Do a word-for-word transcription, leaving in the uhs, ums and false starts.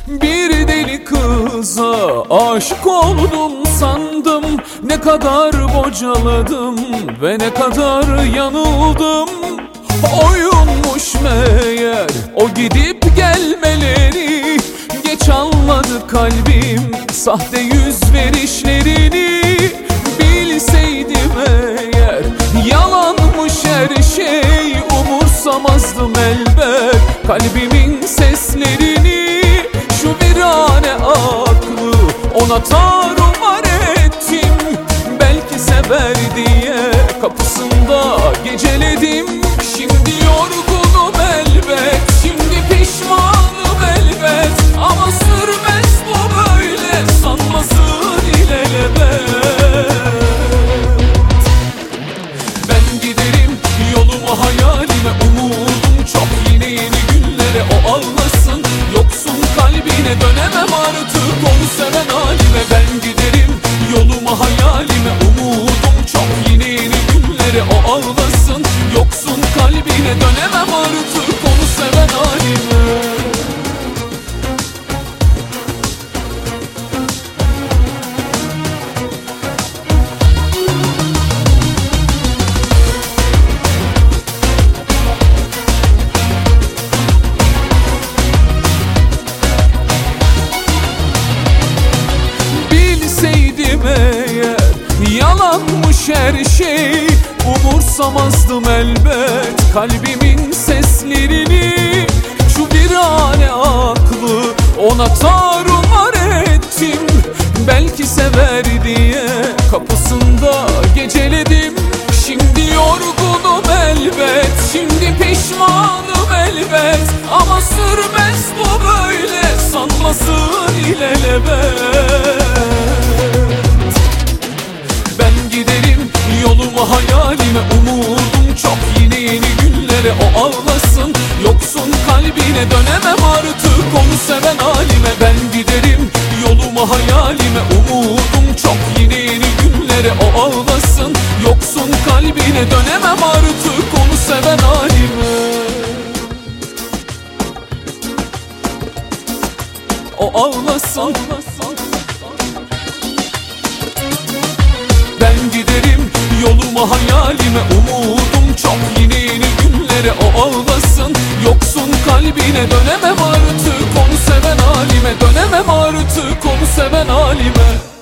Bir deli kıza aşık oldum sandım. Ne kadar bocaladım ve ne kadar yanıldım. Oyunmuş meğer o gidip gelmeleri. Geç anladı kalbim sahte yüz verişlerini. Bilseydim eğer yalanmış her şey, umursamazdım elbet kalbimin seslerini. Şu virane aklı ona tarumar ettim. Belki sever diye kapısında geceledim. Şimdi yorgunum elbet, şimdi pişmanım elbet. Ama sürmez bu böyle, sanmasın ilelebet. Ben giderim yoluma, hayalime, umudum çok. Yine yeni günlere o ağlasın. Yoksun kalbine dönemem artık onu seven halime. Ben giderim yoluma, hayalime, umudum çok. Yine yeni günlere o ağlasın. Yoksun kalbine dönemem artık onu seven halime. Eğer yalanmış her şey, umursamazdım elbet kalbimin seslerini. Şu virane aklı ona tarumar ettim. Belki sever diye kapısında geceledim. Şimdi yorgunum elbet, şimdi pişmanım elbet. Ama sürmez bu böyle, sanmasın ilelebet. Yoluma, hayalime, umudum çok. Yine yeni günlere o ağlasın. Yoksun kalbine dönemem artık onu seven halime. Ben giderim yoluma, hayalime, umudum çok. Yine yeni günlere o ağlasın. Yoksun kalbine dönemem artık onu seven halime. O ağlasın. Ben giderim yoluma, hayalime, umudum çok. Yine yeni günlere o ağlasın. Yoksun kalbine dönemem artık onu seven halime. Dönemem artık onu seven halime.